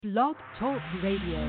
Blog Talk Radio.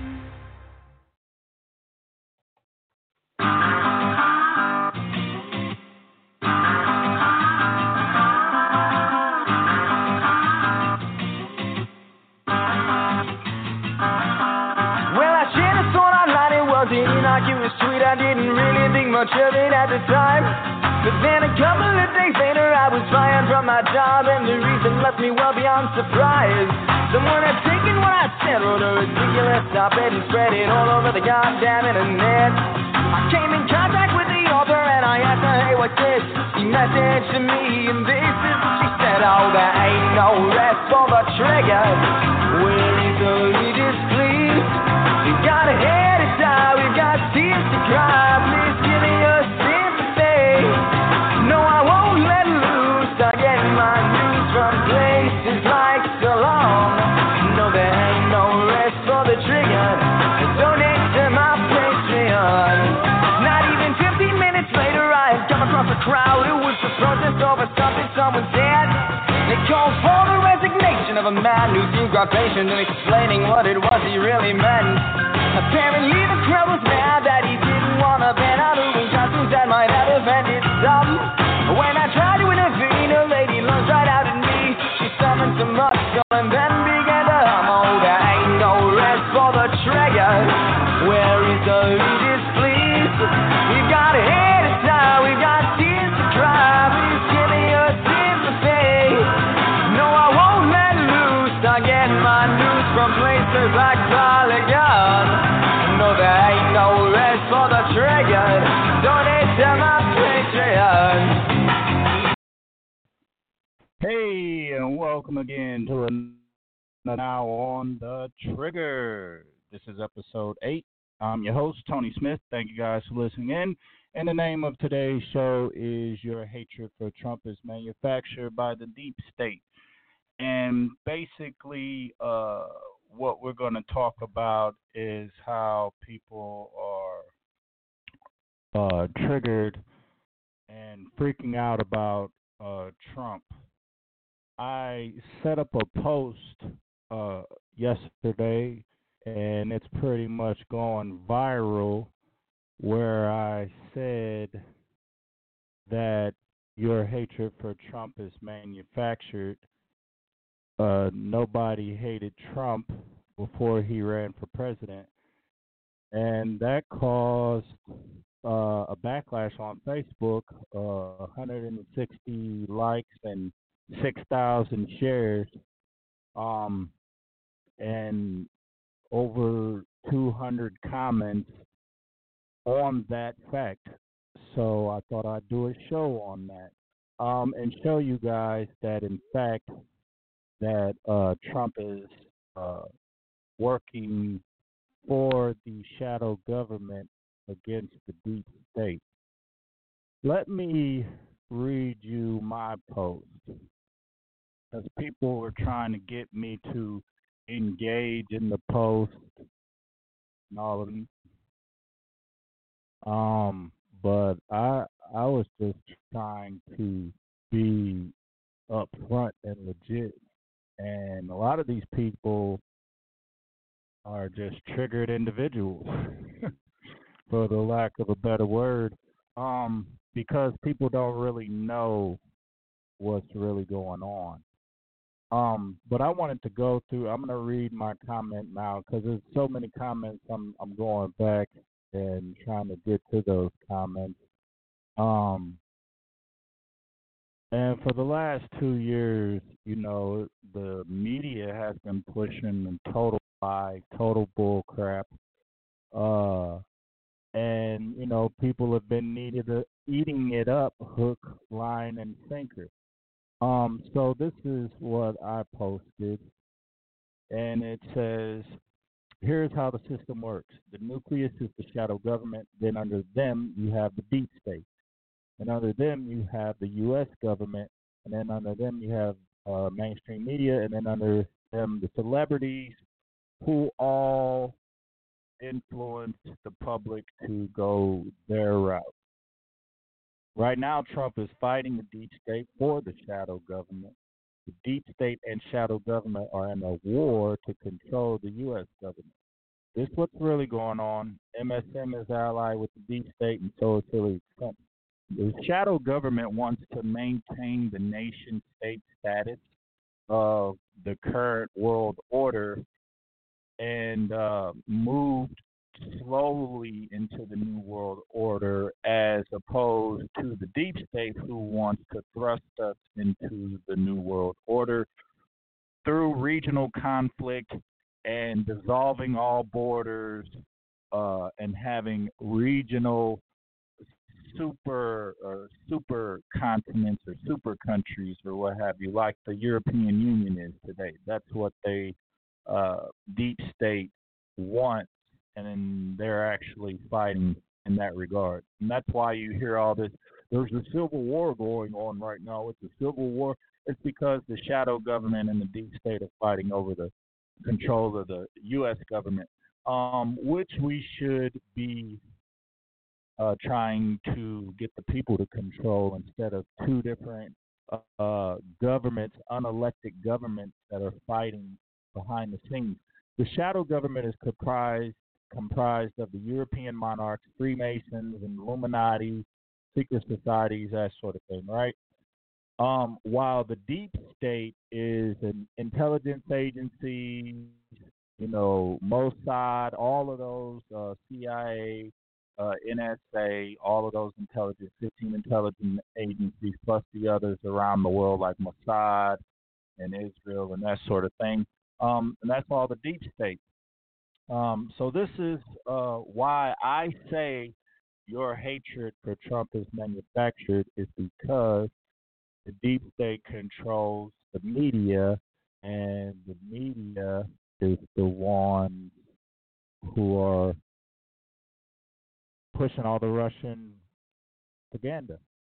Innocuous tweet, I didn't really think much of it at the time. But then a couple of days later, I was fired from my job, and the reason left me well beyond surprise. Someone had taken what I said, wrote a ridiculous op-ed and spread it all over the goddamn internet. I came in contact with the author and I asked her, hey, what's this? She messaged to me and this is what she said. Oh, there ain't no rest for the trigger. Where is the latest please? You got a head to die, we've got tears to cry. Please give me your sympathy. No, I won't let loose. I get my news from places like Salon. No, there ain't no rest for the trigger. Donate to my Patreon. Not even 15 minutes later, I had come across a crowd who was to protest over something someone said. They called for the resignation of a man who seemed quite patient in explaining what it was he really meant. Apparently the crowd was mad that he didn't want to ban out moving costumes that might have offended some. When I tried to intervene, a lady lunged right out at me. She summoned some muscle and then began to hum. Oh, there ain't no rest for the trigger. Where is the leaders, please? We've got a head to tie, we've got tears to cry. Please give me your sympathy. No, I won't let loose. I get my news from places like Polygon. No, there ain't no rest for the trigger. Donate to my Patreon. Hey, and welcome again to another Now on the Trigger. This is episode 8. I'm your host, Tony Smith. Thank you guys for listening in. And the name of today's show is Your Hatred for Trump is Manufactured by the Deep State. And basically, what we're going to talk about is how people are triggered and freaking out about Trump. I set up a post yesterday, and it's pretty much gone viral, where I said that your hatred for Trump is manufactured. Nobody hated Trump before he ran for president, and that caused a backlash on Facebook, 160 likes and 6,000 shares, and over 200 comments on that fact. So I thought I'd do a show on that, and show you guys that, in fact, that Trump is working for the shadow government against the deep state. Let me read you my post, because people were trying to get me to engage in the post and all of them. But I was just trying to be upfront and legit. And a lot of these people are just triggered individuals, for the lack of a better word, because people don't really know what's really going on. But I wanted to go through. I'm going to read my comment now, because there's so many comments. I'm going back and trying to get to those comments. And for the last 2 years, the media has been pushing total lie, total bull crap. And, people have been eating it up, hook, line, and sinker. So this is what I posted, and it says, here's how the system works. The nucleus is the shadow government. Then under them, you have the deep state. And under them, you have the U.S. government. And then under them, you have mainstream media. And then under them, the celebrities, who all influence the public to go their route. Right now, Trump is fighting the deep state for the shadow government. the deep state and shadow government are in a war to control the U.S. government. This is what's really going on. MSM is allied with the deep state, and so is Hillary Clinton. The shadow government wants to maintain the nation state status of the current world order and moved slowly into the new world order, as opposed to the deep state, who wants to thrust us into the new world order through regional conflict and dissolving all borders and having regional super continents or super countries or what have you, like the European Union is today. That's what they deep state wants, and they're actually fighting in that regard. And that's why you hear all this. There's a civil war going on right now. It's a civil war. It's because the shadow government and the deep state are fighting over the control of the U.S. government, which we should be trying to get the people to control instead of two different governments, unelected governments that are fighting behind the scenes. The shadow government is comprised of the European monarchs, Freemasons, and Illuminati, secret societies, that sort of thing, right? While the deep state is an intelligence agency, Mossad, all of those, CIA, NSA, all of those 15 intelligence agencies, plus the others around the world like Mossad and Israel and that sort of thing. And that's all the deep state. So this is why I say your hatred for Trump is manufactured, is because the deep state controls the media, and the media is the ones who are pushing all the Russian propaganda.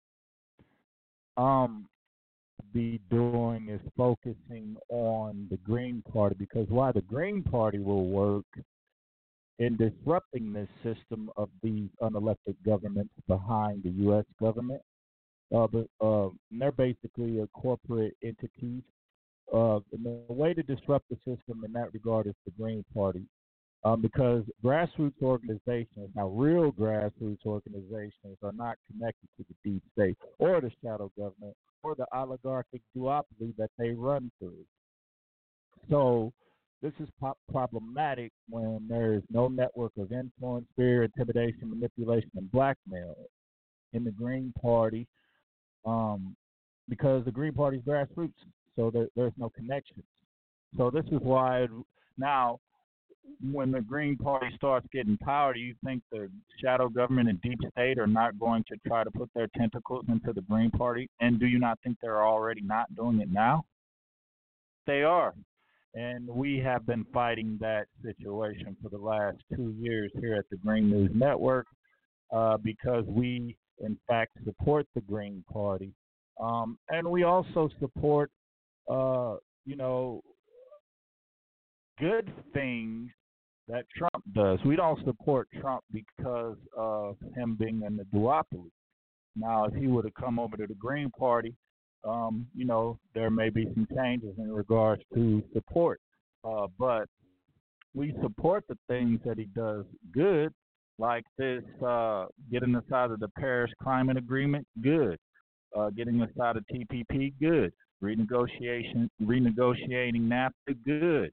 Be doing is focusing on the Green Party, because why the Green Party will work in disrupting this system of these unelected governments behind the U.S. government. They're basically a corporate entities. And the way to disrupt the system in that regard is the Green Party. Because grassroots organizations, now real grassroots organizations, are not connected to the deep state or the shadow government or the oligarchic duopoly that they run through. So this is problematic when there is no network of influence, fear, intimidation, manipulation, and blackmail in the Green Party, because the Green Party is grassroots, so there's no connection. So this is why now, when the Green Party starts getting power, do you think the shadow government and deep state are not going to try to put their tentacles into the Green Party? And do you not think they're already not doing it now? They are. And we have been fighting that situation for the last 2 years here at the Green News Network, because we, in fact, support the Green Party. And we also support, good things that Trump does. We don't support Trump because of him being in the duopoly. Now, if he would have come over to the Green Party, there may be some changes in regards to support. But we support the things that he does good, like this, getting us out of the Paris Climate Agreement, good. Getting us out of TPP, good. Renegotiating NAFTA, good.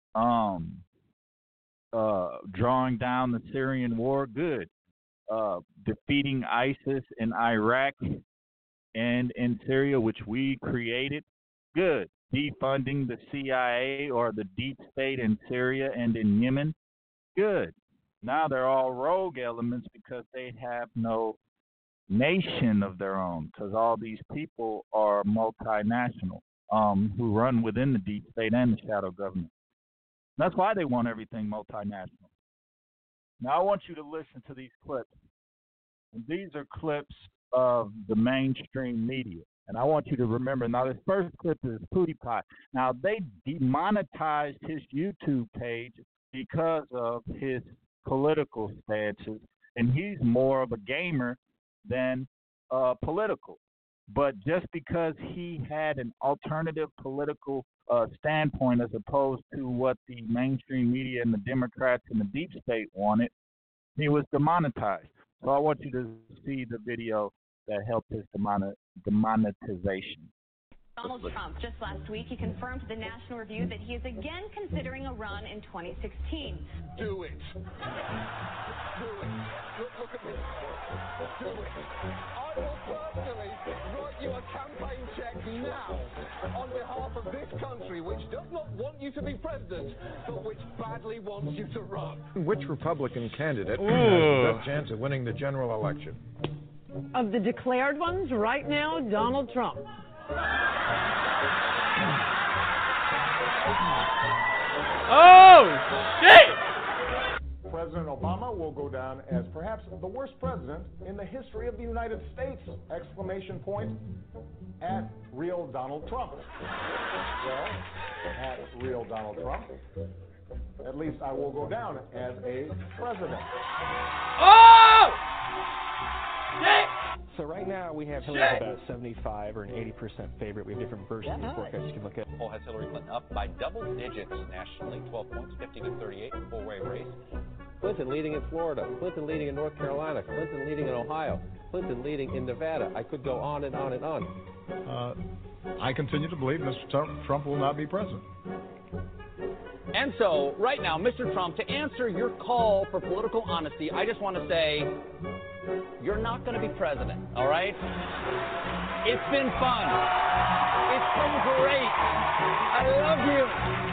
Drawing down the Syrian war, good. Defeating ISIS in Iraq and in Syria, which we created, good. Defunding the CIA or the deep state in Syria and in Yemen, good. Now they're all rogue elements because they have no nation of their own, because all these people are multinational, who run within the deep state and the shadow government. That's why they want everything multinational. Now, I want you to listen to these clips. And these are clips of the mainstream media. And I want you to remember, now this first clip is PewDiePie. Now, they demonetized his YouTube page because of his political stances, and he's more of a gamer than political. But just because he had an alternative political standpoint as opposed to what the mainstream media and the Democrats and the deep state wanted, he was demonetized. So I want you to see the video that helped his demonetization. Donald Trump, just last week, he confirmed to the National Review that he is again considering a run in 2016. Do it. Do it. Look at me. Do it. I will personally write you a campaign check now on behalf of this country, which does not want you to be president, but which badly wants you to run. Which Republican candidate has the best chance of winning the general election? Of the declared ones, right now, Donald Trump. Oh, shit! President Obama will go down as perhaps the worst president in the history of the United States! Exclamation point at real Donald Trump. Well, at real Donald Trump, at least I will go down as a president. Oh! Shit! So right now we have Hillary about 75 or an 80% favorite. We have different versions of the forecast you can look at. The poll has Hillary Clinton up by double digits nationally, 12 points, 50-38, four-way race. Clinton leading in Florida, Clinton leading in North Carolina, Clinton leading in Ohio, Clinton leading in Nevada. I could go on and on and on. I continue to believe Mr. Trump will not be president. And so, right now, Mr. Trump, to answer your call for political honesty, I just want to say, you're not going to be president, all right? It's been fun. It's been great. I love you.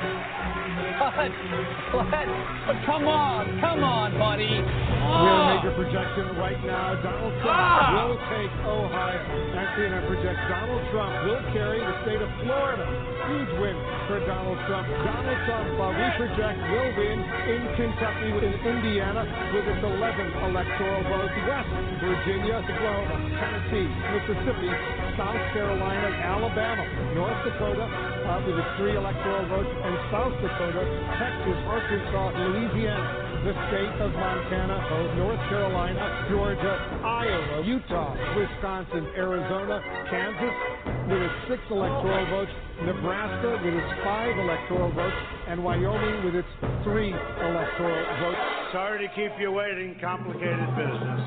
But come on, buddy. We have a major projection right now. Donald Trump will take Ohio. Actually, I project Donald Trump will carry the state of Florida. Huge win for Donald Trump. Donald Trump, we project, will win in Kentucky, in Indiana, with its 11 electoral votes. West Virginia, Oklahoma, Tennessee, Mississippi, South Carolina, Alabama, North Dakota, with its 3 electoral votes, and South Dakota, Texas, Arkansas, Louisiana, the state of Montana, North Carolina, Georgia, Iowa, Utah, Wisconsin, Arizona, Kansas with its 6 electoral votes, Nebraska with its 5 electoral votes, and Wyoming with its 3 electoral votes. Sorry to keep you waiting, complicated business.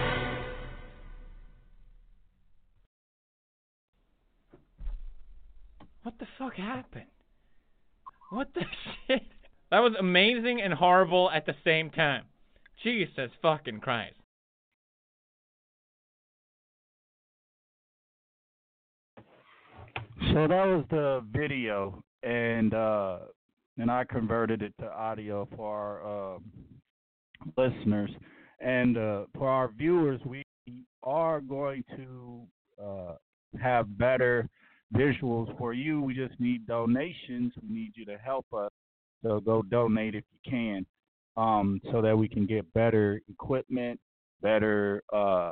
What the fuck happened? What the shit? That was amazing and horrible at the same time. Jesus fucking Christ. So that was the video, and I converted it to audio for our listeners. And for our viewers, we are going to have better visuals for you. We just need donations. We need you to help us. So go donate if you can, so that we can get better equipment, better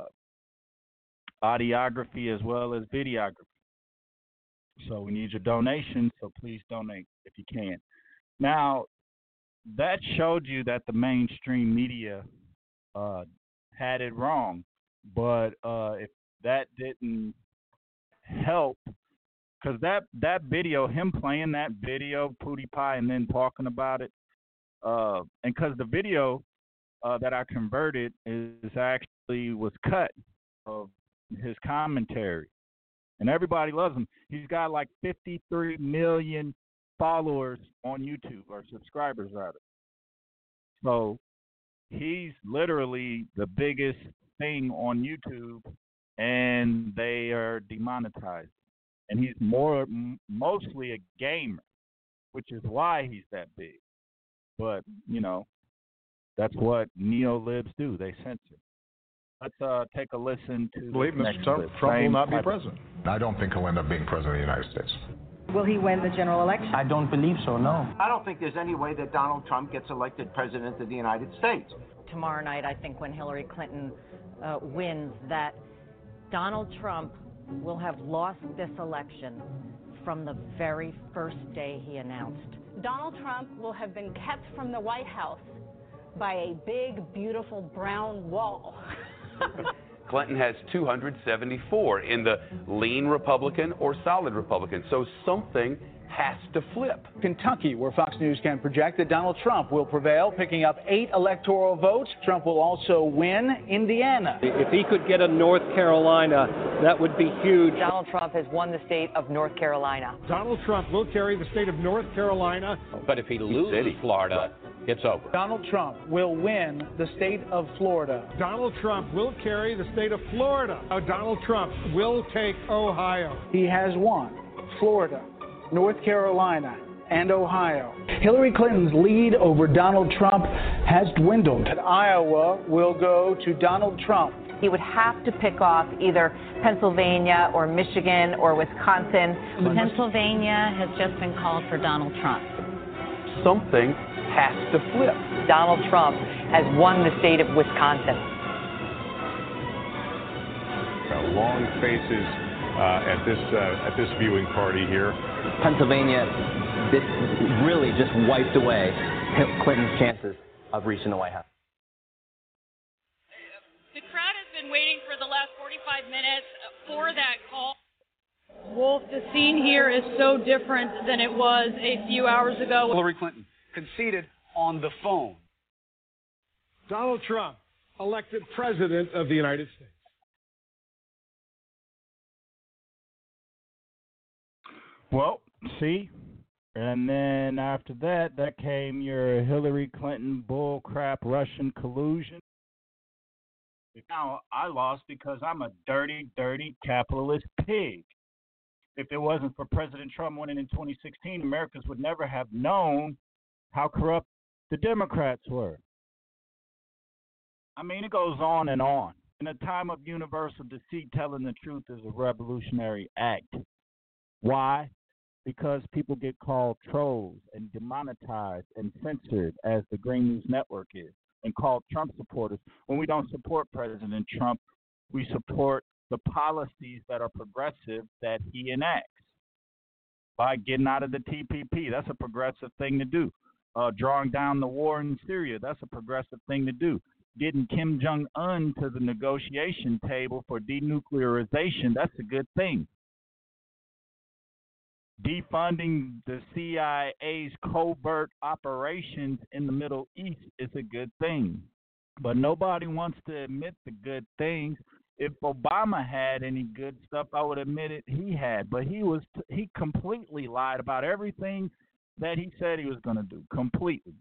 audiography as well as videography. So we need your donations, so please donate if you can. Now, that showed you that the mainstream media had it wrong, but if that didn't help, because that video, him playing that video, Pootie Pie, and then talking about it, and because the video that I converted was cut of his commentary, and everybody loves him. He's got like 53 million followers on YouTube, or subscribers rather. So he's literally the biggest thing on YouTube, and they are demonetized. And he's mostly a gamer, which is why he's that big. But, you know, that's what neo-libs do. They censor. Let's take a listen to I believe Mr. Trump will not be president. I don't think he'll end up being president of the United States. Will he win the general election? I don't believe so, no. I don't think there's any way that Donald Trump gets elected president of the United States. Tomorrow night, I think when Hillary Clinton wins, that Donald Trump will have lost this election from the very first day he announced. Donald Trump will have been kept from the White House by a big, beautiful brown wall. Clinton has 274 in the lean Republican or solid Republican. So something has to flip. Kentucky, where Fox News can project that Donald Trump will prevail, picking up 8 electoral votes. Trump will also win Indiana. If he could get a North Carolina, that would be huge. Donald Trump has won the state of North Carolina. Donald Trump will carry the state of North Carolina. But if he loses Florida, it's over. Donald Trump will win the state of Florida. Donald Trump will carry the state of Florida. Donald Trump will take Ohio. He has won Florida, North Carolina, and Ohio. Hillary Clinton's lead over Donald Trump has dwindled. Iowa will go to Donald Trump. He would have to pick off either Pennsylvania or Michigan or Wisconsin. Pennsylvania has just been called for Donald Trump. Something has to flip. Donald Trump has won the state of Wisconsin. Long faces at this viewing party here. Pennsylvania, this really just wiped away Clinton's chances of reaching the White House. The crowd has been waiting for the last 45 minutes for that call. Wolf, the scene here is so different than it was a few hours ago. Hillary Clinton conceded on the phone. Donald Trump, elected president of the United States. Well, see, and then after that came your Hillary Clinton bullcrap Russian collusion. Now I lost because I'm a dirty, dirty capitalist pig. If it wasn't for President Trump winning in 2016, Americans would never have known how corrupt the Democrats were. I mean, it goes on and on. In a time of universal deceit, telling the truth is a revolutionary act. Why? Because people get called trolls and demonetized and censored, as the Green News Network is, and called Trump supporters. When we don't support President Trump, we support the policies that are progressive that he enacts. By getting out of the TPP, that's a progressive thing to do. Drawing down the war in Syria, that's a progressive thing to do. Getting Kim Jong-un to the negotiation table for denuclearization, that's a good thing. Defunding the CIA's covert operations in the Middle East is a good thing. But nobody wants to admit the good things. If Obama had any good stuff, I would admit it he had. But he completely lied about everything that he said he was going to do, completely.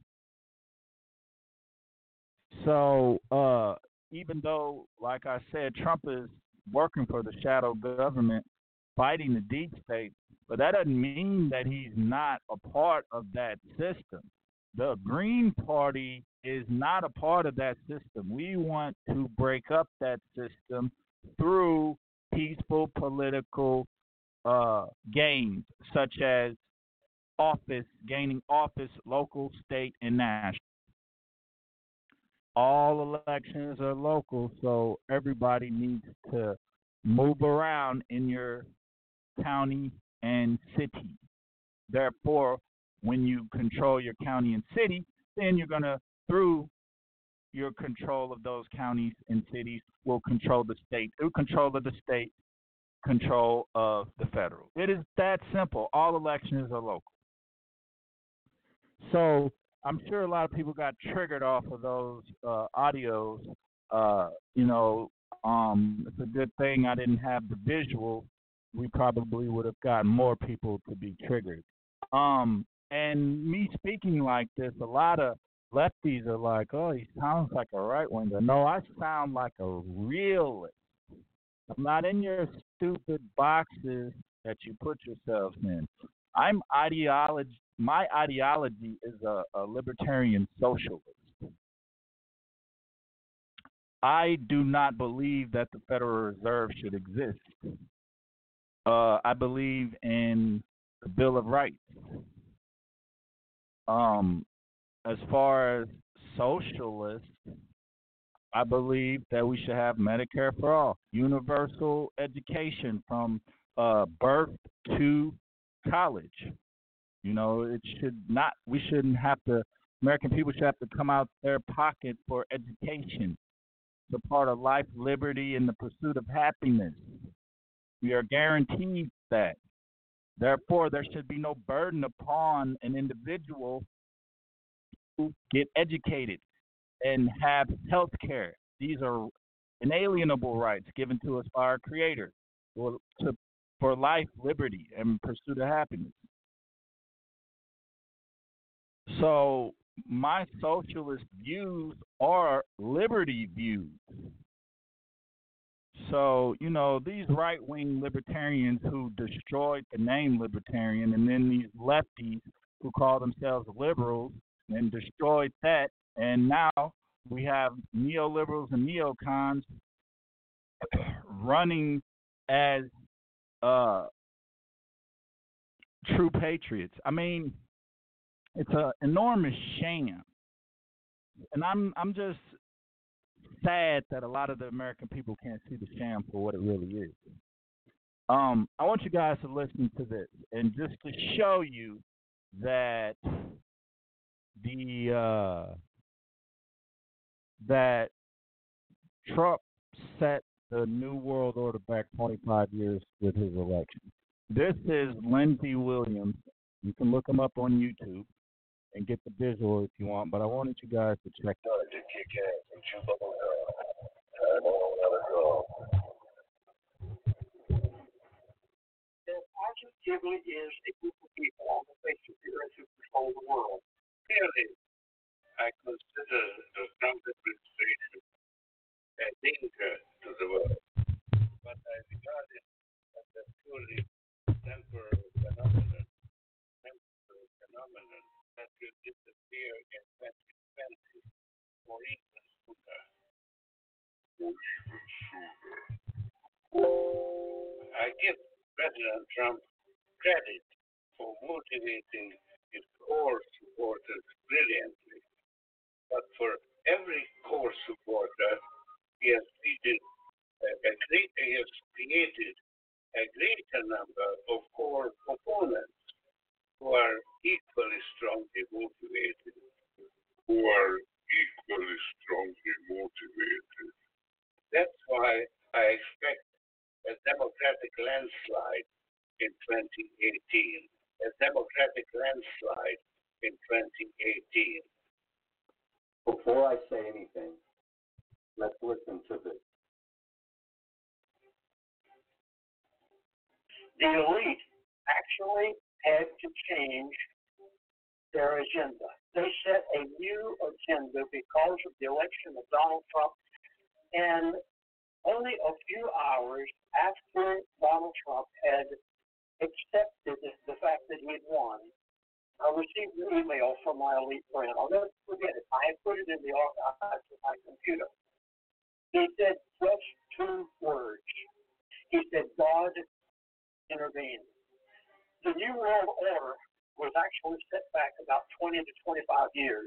So even though, like I said, Trump is working for the shadow government, fighting the deep state, but that doesn't mean that he's not a part of that system. The Green Party is not a part of that system. We want to break up that system through peaceful political gains, such as gaining office, local, state, and national. All elections are local, so everybody needs to move around in your county and city. Therefore, when you control your county and city, then you're going to, through your control of those counties and cities, will control the state. Through control of the state, control of the federal. It is that simple. All elections are local. So I'm sure a lot of people got triggered off of those audios. It's a good thing I didn't have the visual. We probably would have gotten more people to be triggered. And me speaking like this, a lot of lefties are like, oh, he sounds like a right winger. No, I sound like a realist. I'm not in your stupid boxes that you put yourselves in. My ideology is a libertarian socialist. I do not believe that the Federal Reserve should exist. I believe in the Bill of Rights. As far as socialists, I believe that we should have Medicare for all, universal education from birth to college. American people should have to come out their pocket for education. It's a part of life, liberty, and the pursuit of happiness. We are guaranteed that. Therefore, there should be no burden upon an individual to get educated and have health care. These are inalienable rights given to us by our Creator for life, liberty, and pursuit of happiness. So my socialist views are liberty views. So, these right-wing libertarians who destroyed the name libertarian, and then these lefties who call themselves liberals and destroyed that, and now we have neoliberals and neocons running as true patriots. I mean, it's an enormous sham, and I'm just sad that a lot of the American people can't see the sham for what it really is. I want you guys to listen to this, and just to show you that that Trump set the New World Order back 25 years with his election. This is Lindsey Williams. You can look him up on YouTube and get the visual if you want, but I wanted you guys to check out. There positively is a group of people on the face of the earth who control the world. Clearly, I consider the Trump administration a danger to the world, but I regard it as a purely temporary phenomenon that will disappear in 2020 or even sooner. I give President Trump credit for motivating his core supporters brilliantly, but for every core supporter, he has created a greater number of core opponents who are equally strongly motivated. That's why I expect a Democratic landslide in 2018. Before I say anything, let's listen to this. The elite actually had to change their agenda. They set a new agenda because of the election of Donald Trump, and only a few hours after Donald Trump had accepted the fact that he had won, I received an email from my elite friend. I'll never forget it. I had put it in the archives of my computer. He said just 2 words. He said, God intervened. The New World Order was actually set back about 20 to 25 years.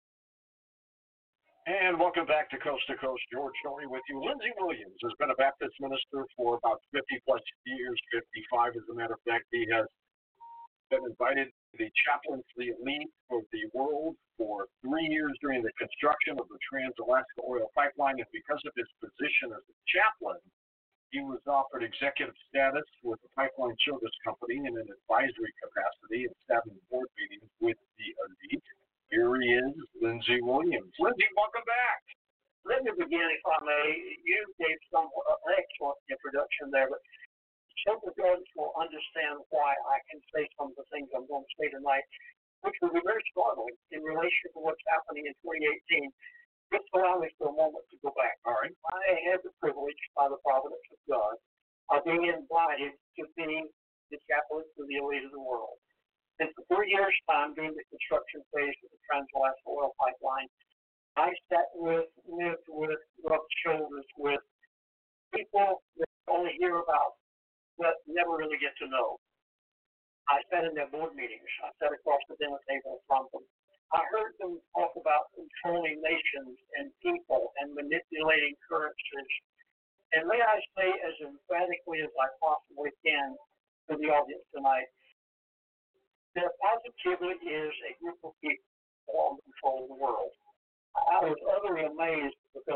And welcome back to Coast, George Noory with you. Lindsey Williams has been a Baptist minister for about 50-plus years, 55 as a matter of fact. He has been invited to the chaplain to the elite of the world for 3 years during the construction of the Trans-Alaska Oil Pipeline, and because of his position as a chaplain, he was offered executive status with the Pipeline Service Company in an advisory capacity and sat in board meetings with the elite. Here he is, Lindsey Williams. Lindsey, welcome back. Let me begin, if I may. You gave some excellent introduction there, but some of the audience will understand why I can say some of the things I'm going to say tonight, which will be very startling in relation to what's happening in 2018. Just allow me for a moment to go back. All right. I had the privilege, by the providence of God, of being invited to be the chaplain to the elite of the world. And for 3 years' time, during the construction phase of the Trans-Alaska Oil Pipeline, I sat with, lived with, rubbed shoulders with people that only hear about but never really get to know. I sat in their board meetings. I sat across the dinner table from them. I heard them talk about controlling nations and people and manipulating currencies. And may I say as emphatically as I possibly can to the audience tonight, there positively is a group of people who control the world. I was utterly amazed because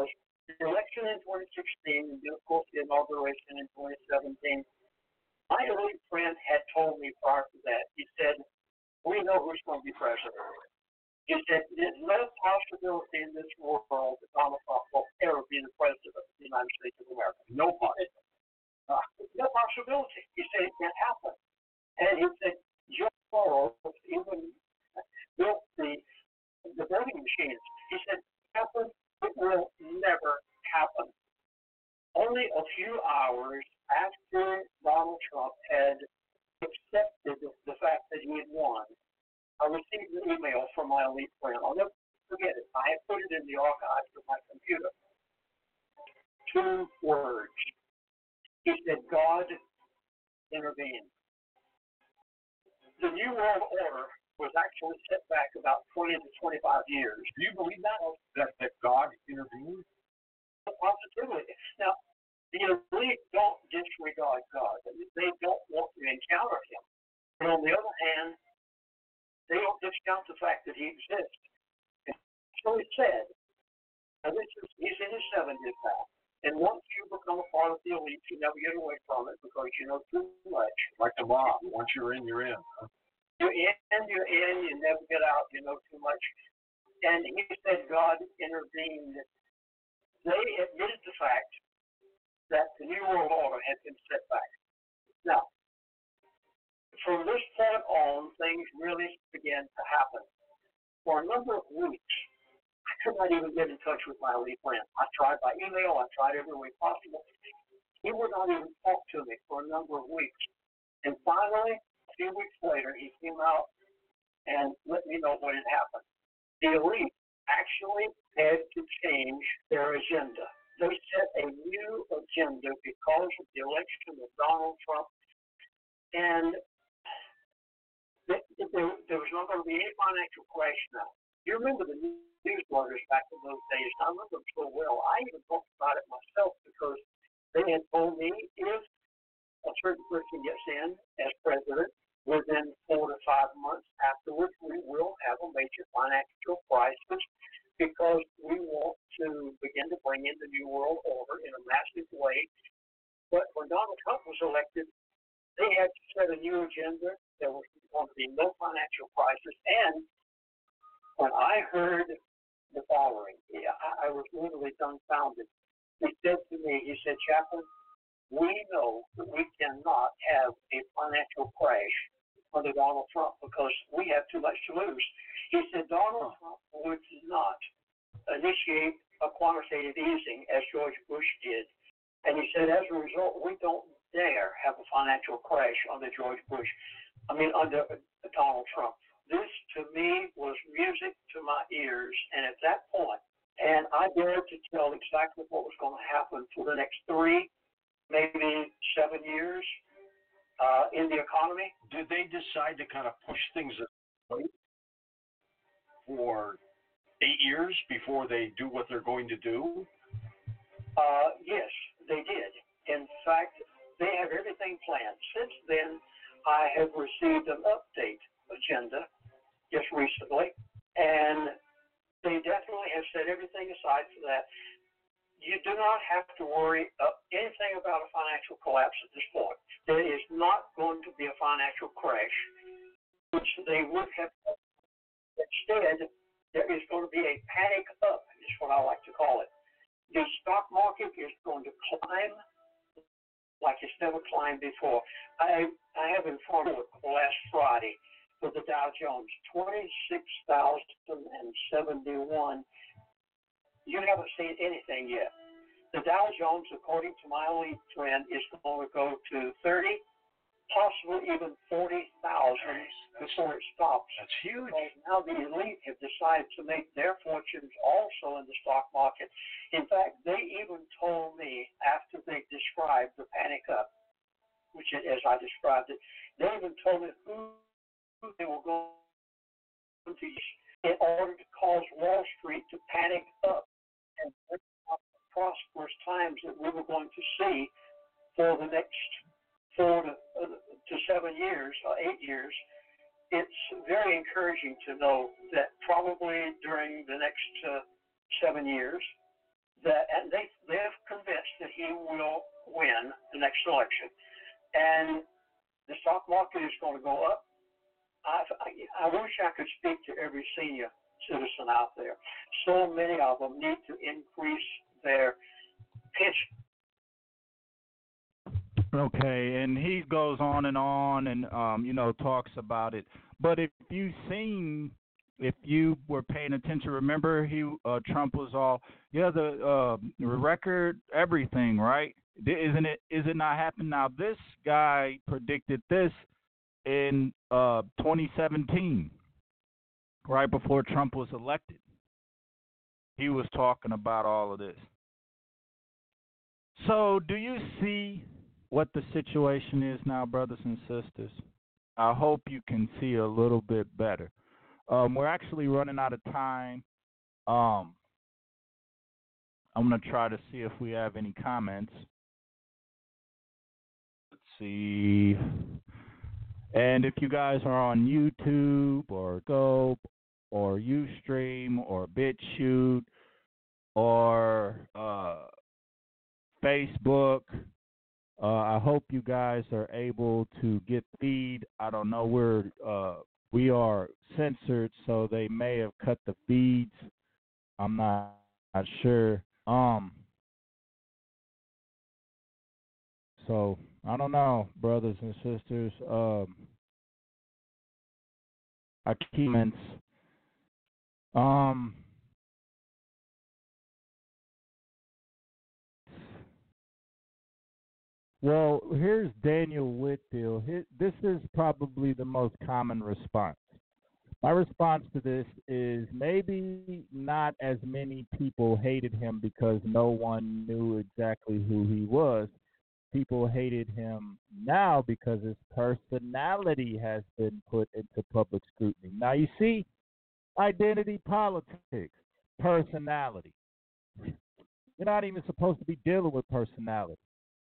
the election in 2016, and of course the inauguration in 2017, my elite friend had told me prior to that, he said, we know who's going to be president. He said, there's no possibility in this world that Donald Trump will ever be the president of the United States of America. No possibility. No possibility. He said it can't happen. And he said, Joe Soros even built the voting machines. He said, it will never happen. Only a few hours after Donald Trump had accepted the fact that he had won, I received an email from my elite friend. I'll never forget it. I had put it in the archives of my computer. 2 words. He said, God intervened. The New World Order was actually set back about 20 to 25 years. Do you believe that God intervened? Positively. Now, the elite don't disregard God. They don't want to encounter him. But on the other hand, they don't discount the fact that he exists. So he said, and he's in his 70s now, and once you become a part of the elite, you never get away from it because you know too much. Like the mob. Once you're in, you're in. Huh? You're in, you never get out, you know too much. And he said God intervened. They admitted the fact that the New World Order had been set back. Now, from this point on, things really began to happen. For a number of weeks, I could not even get in touch with my elite friend. I tried by email, I tried every way possible. He would not even talk to me for a number of weeks. And finally, a few weeks later, he came out and let me know what had happened. The elite actually had to change their agenda. They set a new agenda because of the election of Donald Trump, and there was not going to be any financial crash now. You remember the news bloggers back in those days. I remember them so well. I even talked about it myself because they had told me if a certain person gets in as president, within 4 to 5 months afterwards, we will have a major financial crisis because we want to begin to bring in the New World Order in a massive way. But when Donald Trump was elected, they had to set a new agenda. There was going to be no financial crisis. And when I heard the following, I was literally dumbfounded. He said to me, he said, Chaplain, we know that we cannot have a financial crash under Donald Trump because we have too much to lose. He said Donald Trump would not initiate a quantitative easing as George Bush did. And he said, as a result, we don't dare have a financial crash under under Donald Trump. This, to me, was music to my ears. And at that point, and I dared to tell exactly what was going to happen for the next 3, maybe 7 years in the economy. Did they decide to kind of push things away for 8 years before they do what they're going to do? Yes, they did. In fact, they have everything planned. Since then, I have received an update agenda just recently, and they definitely have set everything aside for that. You do not have to worry anything about a financial collapse at this point. There is not going to be a financial crash, which they would have. Instead, there is going to be a panic up, is what I like to call it. The stock market is going to climb like it's never climbed before. I have informed you last Friday for the Dow Jones, 26,071. You haven't seen anything yet. The Dow Jones, according to my elite friend, is going to go to 30, possibly even 40,000 before it stops. That's huge. Because now the elite have decided to make their fortunes also in the stock market. In fact, they even told me after they described the panic up, which is, as I described it, they even told me who they were going to use in order to cause Wall Street to panic up and bring up the prosperous times that we were going to see for the next 4 to 7 years, 8 years. It's very encouraging to know that probably during the next 7 years, and they're convinced that he will win the next election, and the stock market is going to go up. I wish I could speak to every senior citizen out there. So many of them need to increase their pension. Okay, and he goes on and talks about it. But if you were paying attention, remember Trump was all, the record, everything, right? Is it not happening now? This guy predicted this in 2017, right before Trump was elected. He was talking about all of this. So do you see what the situation is now, brothers and sisters? I hope you can see a little bit better. We're actually running out of time. I'm going to try to see if we have any comments. Let's see. And if you guys are on YouTube or Scope or Ustream or BitChute or Facebook, I hope you guys are able to get feed. I don't know, we are censored, so they may have cut the feeds. I'm not sure. So I don't know, brothers and sisters. Comments. Well, here's Daniel Whitfield. This is probably the most common response. My response to this is maybe not as many people hated him because no one knew exactly who he was. People hated him now because his personality has been put into public scrutiny. Now, you see, identity politics, personality. You're not even supposed to be dealing with personality.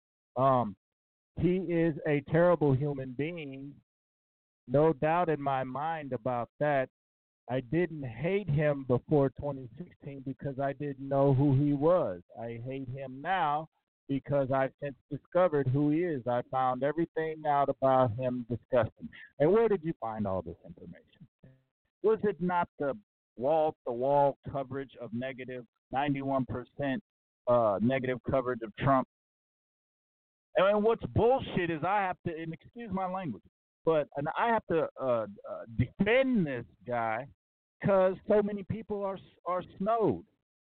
He is a terrible human being. No doubt in my mind about that. I didn't hate him before 2016 because I didn't know who he was. I hate him now because I've since discovered who he is. I found everything out about him disgusting. And where did you find all this information? Was it not the wall-to-wall coverage of negative, 91% negative coverage of Trump? And what's bullshit is I have to, and excuse my language, but I have to defend this guy because so many people are snowed.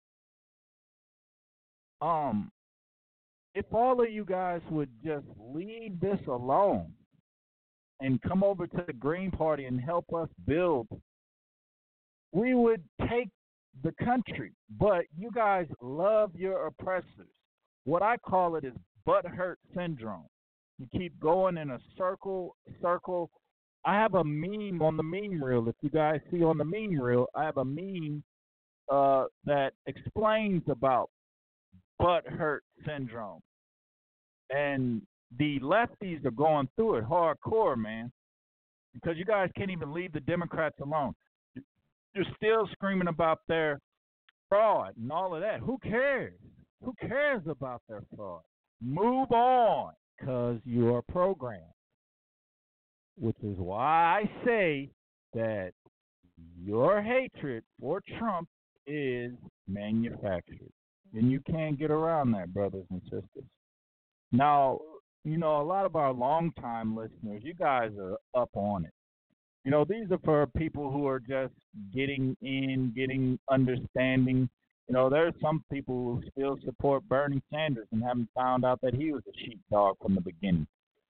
If all of you guys would just leave this alone and come over to the Green Party and help us build, we would take the country. But you guys love your oppressors. What I call it is butthurt syndrome. You keep going in a circle. I have a meme on the meme reel. If you guys see on the meme reel, I have a meme that explains about butthurt syndrome. And the lefties are going through it hardcore, man, because you guys can't even leave the Democrats alone. You're still screaming about their fraud and all of that. Who cares? Who cares about their fraud? Move on, because you are programmed, which is why I say that your hatred for Trump is manufactured, and you can't get around that, brothers and sisters. Now, a lot of our longtime listeners, you guys are up on it. These are for people who are just getting understanding. There's some people who still support Bernie Sanders and haven't found out that he was a sheepdog from the beginning.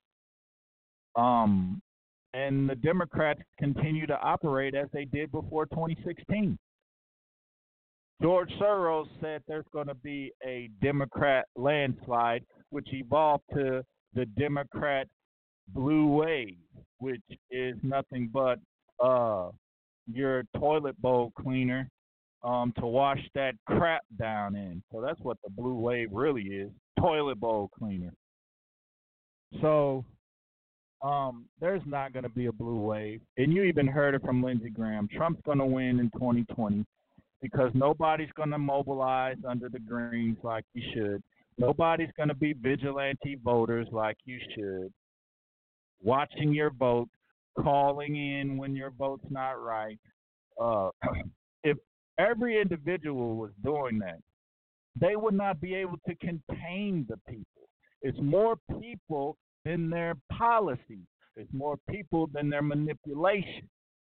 And the Democrats continue to operate as they did before 2016. George Soros said there's going to be a Democrat landslide, which evolved to the Democrat blue wave, which is nothing but your toilet bowl cleaner to wash that crap down in. So that's what the blue wave really is, toilet bowl cleaner. So there's not going to be a blue wave. And you even heard it from Lindsey Graham. Trump's going to win in 2020. because nobody's going to mobilize under the greens like you should. Nobody's going to be vigilante voters like you should. Watching your vote, calling in when your vote's not right. If every individual was doing that, they would not be able to contain the people. It's more people than their policy. It's more people than their manipulation.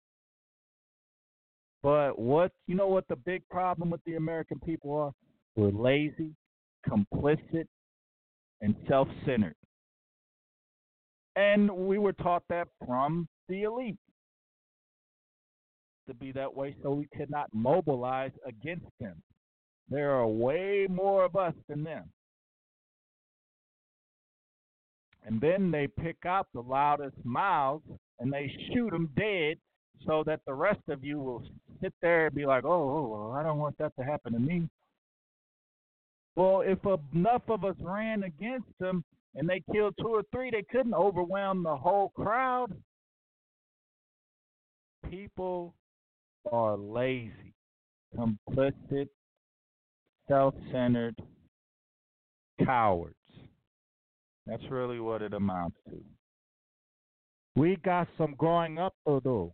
But you know what the big problem with the American people are? We're lazy, complicit, and self-centered. And we were taught that from the elite to be that way, so we could not mobilize against them. There are way more of us than them. And then they pick out the loudest mouths and they shoot them dead so that the rest of you will sit there and be like, oh, I don't want that to happen to me. Well, if enough of us ran against them and they killed 2 or 3, they couldn't overwhelm the whole crowd. People are lazy, complicit, self-centered cowards. That's really what it amounts to. We got some growing up to do.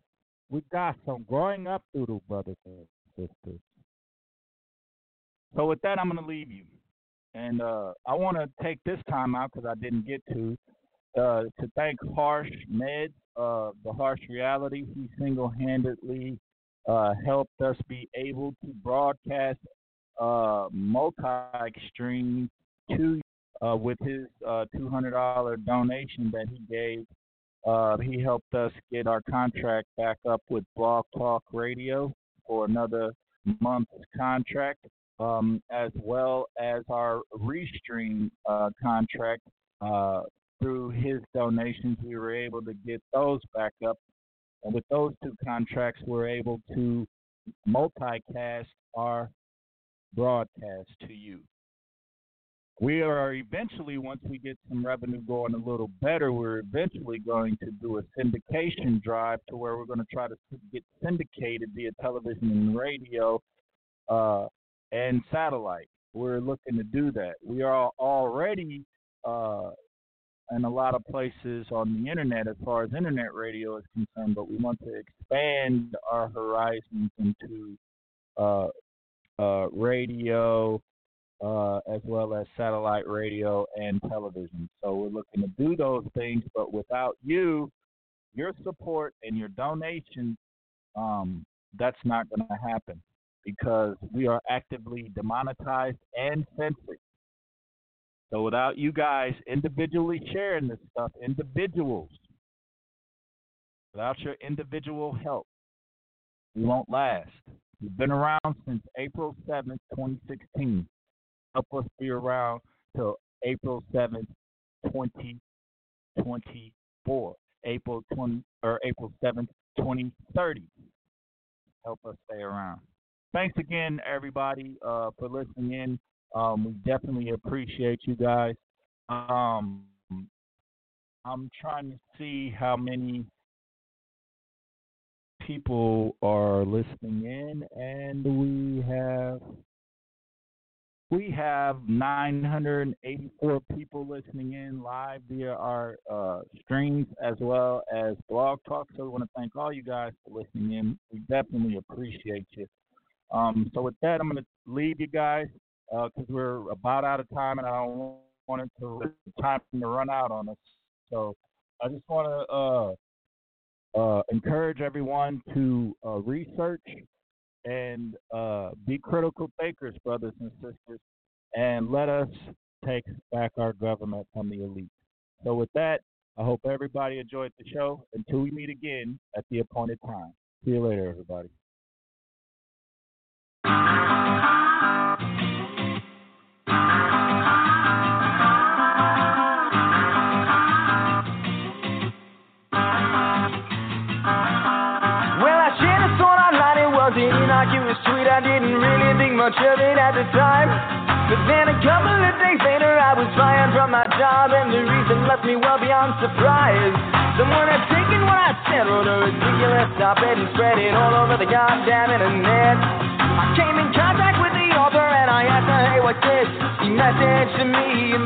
Brothers and sisters. So with that, I'm going to leave you. And I want to take this time out, because I didn't get to thank Harsh Med, the Harsh Reality. He single-handedly helped us be able to broadcast multi-stream to with his $200 donation that he gave. He helped us get our contract back up with Blog Talk Radio for another month's contract, as well as our Restream contract. Through his donations, we were able to get those back up. And with those 2 contracts, we're able to multicast our broadcast to you. We are eventually, once we get some revenue going a little better, we're eventually going to do a syndication drive to where we're going to try to get syndicated via television and radio and satellite. We're looking to do that. We are already in a lot of places on the internet as far as internet radio is concerned, but we want to expand our horizons into radio, as well as satellite radio and television. So we're looking to do those things, but without your support and your donations, that's not going to happen, because we are actively demonetized and censored. So without you guys individually sharing this stuff, without your individual help, we won't last. We've been around since April 7th, 2016. Help us be around till April 7th, 2024. April 7th, 2030. Help us stay around. Thanks again, everybody, for listening in. We definitely appreciate you guys. I'm trying to see how many people are listening in, and we have 984 people listening in live via our streams as well as Blog Talk. So we want to thank all you guys for listening in. We definitely appreciate you. So with that, I'm going to leave you guys because we're about out of time, and I don't want it to time to run out on us. So I just want to encourage everyone to research and be critical thinkers, brothers and sisters, and let us take back our government from the elite. So with that, I hope everybody enjoyed the show. Until we meet again at the appointed time. See you later, everybody. Innocuous tweet, I didn't really think much of it at the time. But then a couple of days later, I was fired from my job, and the reason left me well beyond surprise. Someone had taken what I said, wrote a ridiculous op-ed and spread it all over the goddamn internet. I came in contact with the author and I asked her, hey, what's this? He messaged to me